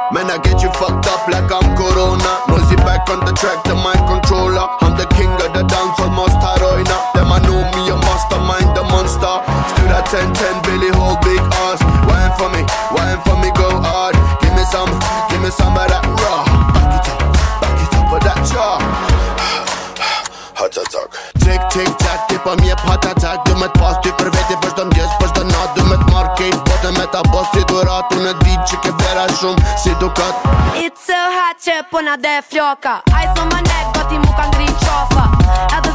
Man, I get you fucked up like I'm Corona. Noisy back on the track, the mic controller. I'm the king of the dance, almost heroina. Them I know me, a mastermind, the monster. Stood at 10-10, Billy hold big ass. Wine for me, go hard. Give me some of that raw. Back it up with that jaw. Heart attack. Tick tack, det på mig heart attack. Du med pass, du prevede për shdo ndjes, për shdo nat. Du med market, bote me ta boss si durat. Unë di që ke vera shumë si dukat. It's so hot që puna dhe floka. Aj so më nek, goti mu kanë gri qofa. Edhe